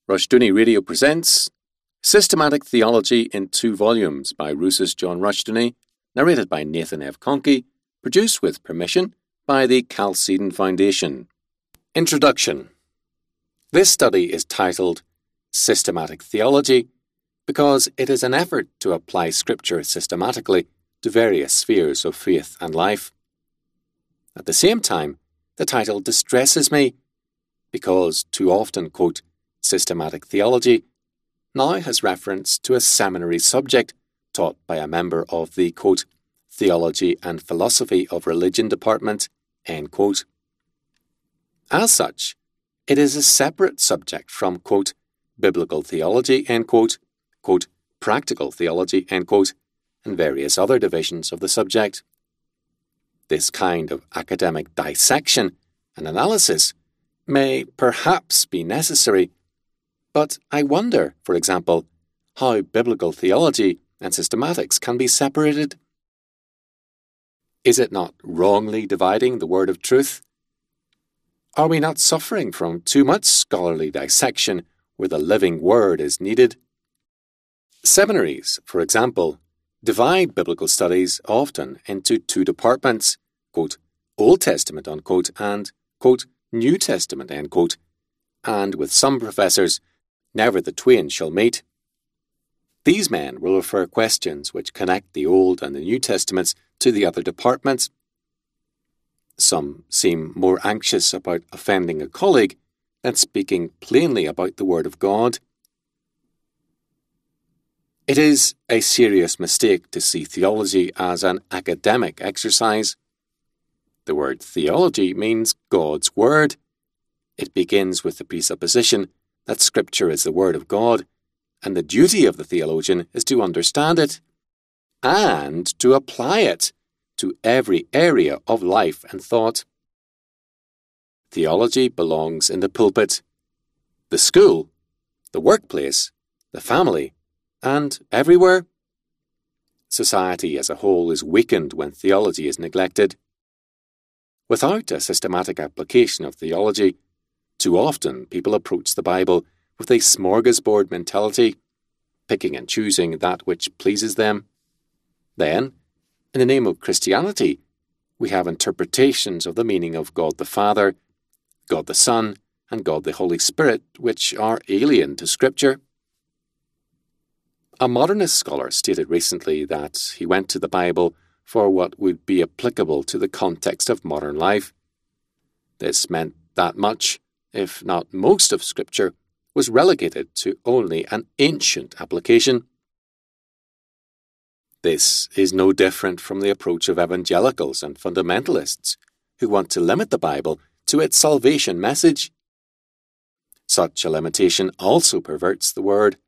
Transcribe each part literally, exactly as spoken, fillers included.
Rushdoony Radio presents Systematic Theology in Two Volumes by Rousas John Rushdoony, narrated by Nathan F. Conkey, produced with permission by the Chalcedon Foundation. Introduction. This study is titled Systematic Theology because it is an effort to apply Scripture systematically to various spheres of faith and life. At the same time, the title distresses me because too often, quote, systematic theology now has reference to a seminary subject taught by a member of the, quote, Theology and Philosophy of Religion Department, end quote. As such, it is a separate subject from, quote, biblical theology, end quote, quote, practical theology, end quote, and various other divisions of the subject. This kind of academic dissection and analysis may perhaps be necessary, but I wonder, for example, how biblical theology and systematics can be separated. Is it not wrongly dividing the word of truth? Are we not suffering from too much scholarly dissection where the living word is needed? Seminaries, for example, divide biblical studies often into two departments, quote, Old Testament, unquote, and, quote, New Testament, end quote, and with some professors, never the twain shall meet. These men will refer questions which connect the Old and the New Testaments to the other departments. Some seem more anxious about offending a colleague than speaking plainly about the Word of God. It is a serious mistake to see theology as an academic exercise. The word theology means God's Word. It begins with the presupposition that Scripture is the Word of God, and the duty of the theologian is to understand it and to apply it to every area of life and thought. Theology belongs in the pulpit, the school, the workplace, the family, and everywhere. Society as a whole is weakened when theology is neglected. Without a systematic application of theology, too often people approach the Bible with a smorgasbord mentality, picking and choosing that which pleases them. Then, in the name of Christianity, we have interpretations of the meaning of God the Father, God the Son, and God the Holy Spirit, which are alien to Scripture. A modernist scholar stated recently that he went to the Bible for what would be applicable to the context of modern life. This meant that much, if not most of Scripture, was relegated to only an ancient application. This is no different from the approach of evangelicals and fundamentalists who want to limit the Bible to its salvation message. Such a limitation also perverts the Word.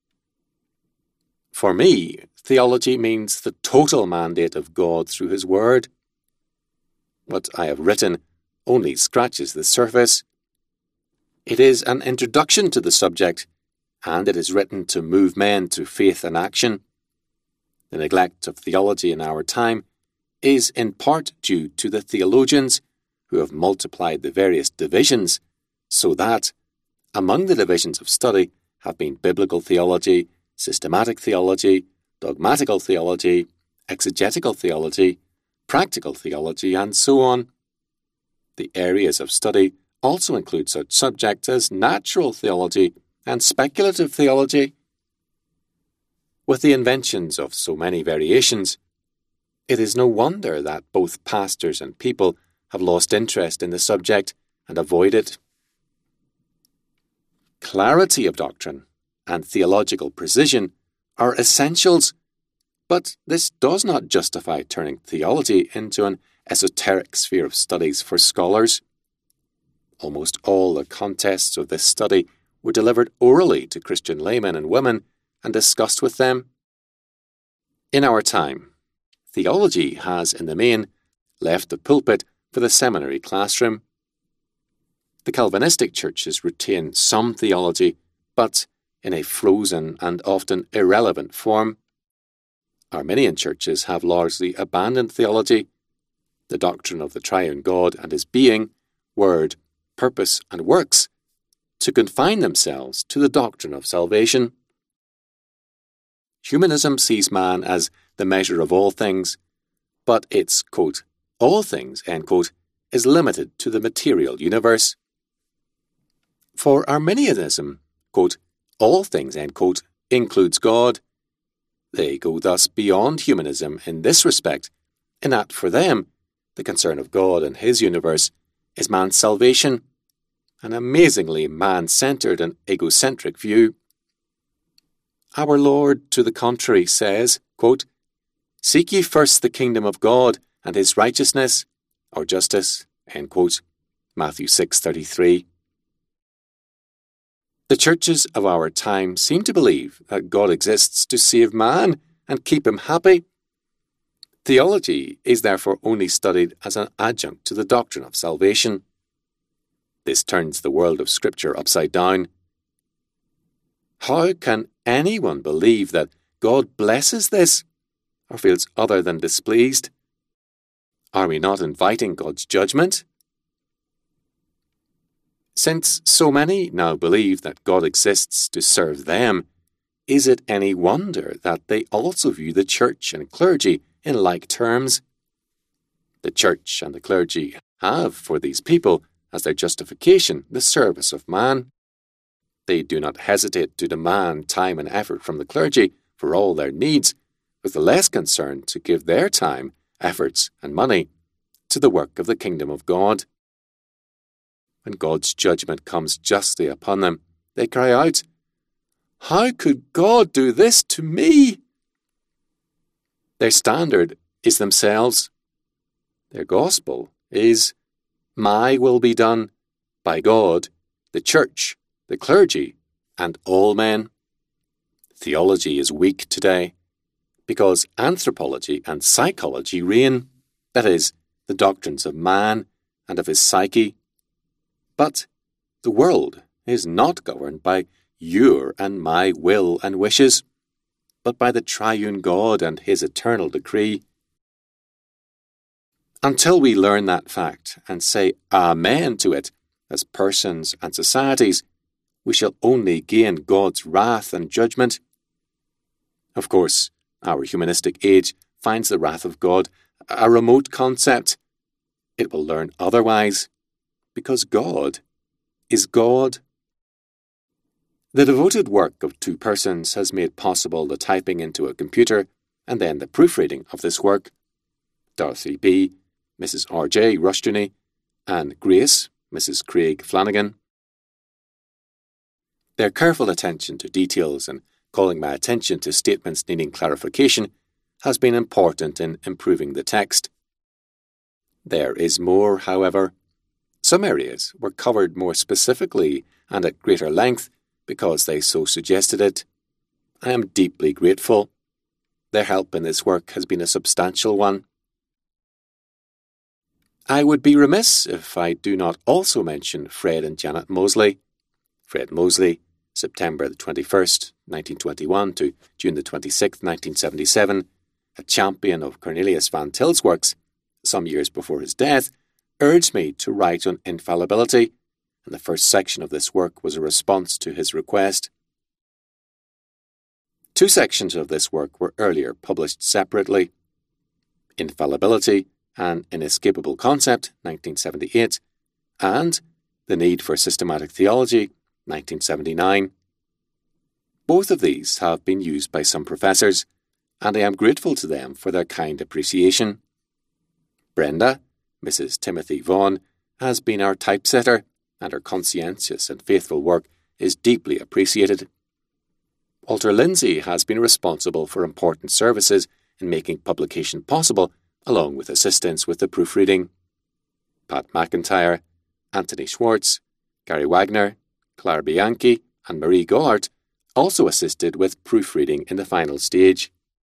For me, theology means the total mandate of God through His Word. What I have written only scratches the surface. It is an introduction to the subject, and it is written to move men to faith and action. The neglect of theology in our time is in part due to the theologians who have multiplied the various divisions, so that, among the divisions of study have been biblical theology, systematic theology, dogmatical theology, exegetical theology, practical theology, and so on. The areas of study also include such subjects as natural theology and speculative theology. With the inventions of so many variations, it is no wonder that both pastors and people have lost interest in the subject and avoid it. Clarity of doctrine and theological precision are essentials, but this does not justify turning theology into an esoteric sphere of studies for scholars. Almost all the contests of this study were delivered orally to Christian laymen and women and discussed with them. In our time, theology has, in the main, left the pulpit for the seminary classroom. The Calvinistic churches retain some theology, but in a frozen and often irrelevant form. Arminian churches have largely abandoned theology. The doctrine of the triune God and His being, word, purpose, and works to confine themselves to the doctrine of salvation. Humanism sees man as the measure of all things, but its, quote, all things, end quote, is limited to the material universe. For Arminianism, quote, all things, end quote, includes God. They go thus beyond humanism in this respect, in that for them, the concern of God and His universe is man's salvation, an amazingly man-centred and egocentric view. Our Lord, to the contrary, says, quote, seek ye first the kingdom of God and His righteousness, or justice, end quote, Matthew six thirty-three. The churches of our time seem to believe that God exists to save man and keep him happy. Theology is therefore only studied as an adjunct to the doctrine of salvation. This turns the world of Scripture upside down. How can anyone believe that God blesses this, or feels other than displeased? Are we not inviting God's judgment? Since so many now believe that God exists to serve them, is it any wonder that they also view the church and clergy in like terms? The church and the clergy have, for these people, as their justification, the service of man. They do not hesitate to demand time and effort from the clergy for all their needs, with the less concern to give their time, efforts, and money to the work of the kingdom of God. When God's judgment comes justly upon them, they cry out, how could God do this to me? Their standard is themselves. Their gospel is, my will be done by God, the church, the clergy, and all men. Theology is weak today because anthropology and psychology reign, that is, the doctrines of man and of his psyche. But the world is not governed by your and my will and wishes, but by the triune God and His eternal decree. Until we learn that fact and say Amen to it as persons and societies, we shall only gain God's wrath and judgment. Of course, our humanistic age finds the wrath of God a remote concept. It will learn otherwise, because God is God. The devoted work of two persons has made possible the typing into a computer and then the proofreading of this work. Dorothy B., Missus R J Rushdoony, and Grace, Missus Craig Flanagan. Their careful attention to details and calling my attention to statements needing clarification has been important in improving the text. There is more, however. Some areas were covered more specifically and at greater length because they so suggested it. I am deeply grateful. Their help in this work has been a substantial one. I would be remiss if I do not also mention Fred and Janet Mosley. Fred Mosley, September the twenty-first, nineteen twenty-one to June the twenty-sixth, nineteen seventy-seven, a champion of Cornelius Van Til's works, some years before his death, urged me to write on infallibility, and the first section of this work was a response to his request. Two sections of this work were earlier published separately. Infallibility, an Inescapable Concept, nineteen seventy-eight, and The Need for Systematic Theology, nineteen seventy-nine. Both of these have been used by some professors, and I am grateful to them for their kind appreciation. Brenda, Missus Timothy Vaughan, has been our typesetter, and her conscientious and faithful work is deeply appreciated. Walter Lindsay has been responsible for important services in making publication possible, along with assistance with the proofreading. Pat McIntyre, Anthony Schwartz, Gary Wagner, Claire Bianchi, and Marie Gollart also assisted with proofreading in the final stage.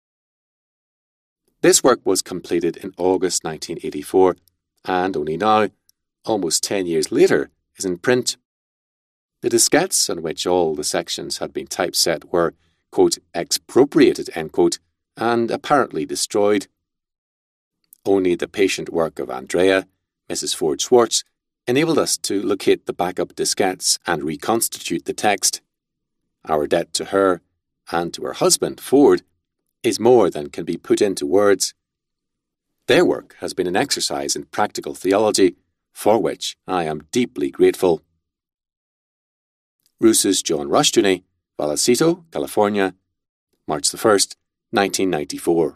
This work was completed in August nineteen eighty-four, and only now, almost ten years later, is in print. The diskettes on which all the sections had been typeset were, quote, expropriated, end quote, and apparently destroyed. Only the patient work of Andrea, Missus Ford Schwartz, enabled us to locate the backup diskettes and reconstitute the text. Our debt to her and to her husband, Ford, is more than can be put into words. Their work has been an exercise in practical theology, for which I am deeply grateful. Rousas John Rushdoony, Vallecito, California, March the first, nineteen ninety-four.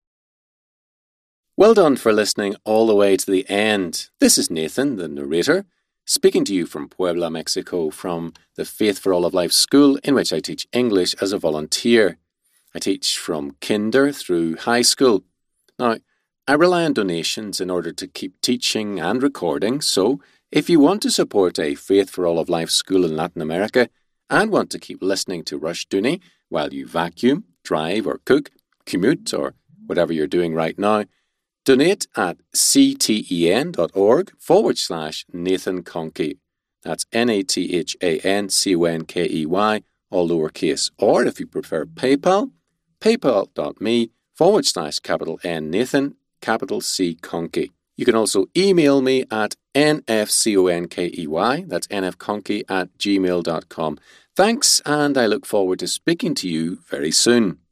Well done for listening all the way to the end. This is Nathan, the narrator, speaking to you from Puebla, Mexico, from the Faith for All of Life school in which I teach English as a volunteer. I teach from kinder through high school. Now, I rely on donations in order to keep teaching and recording, so if you want to support a Faith for All of Life school in Latin America and want to keep listening to Rushdoony while you vacuum, drive or cook, commute or whatever you're doing right now, donate at cten.org forward slash Nathan Conkey. That's N A T H A N C O N K E Y, all lowercase. Or if you prefer PayPal, paypal.me forward slash capital N Nathan, capital C Conkey. You can also email me at nfconkey, that's nfconkey at gmail dot com. Thanks, and I look forward to speaking to you very soon.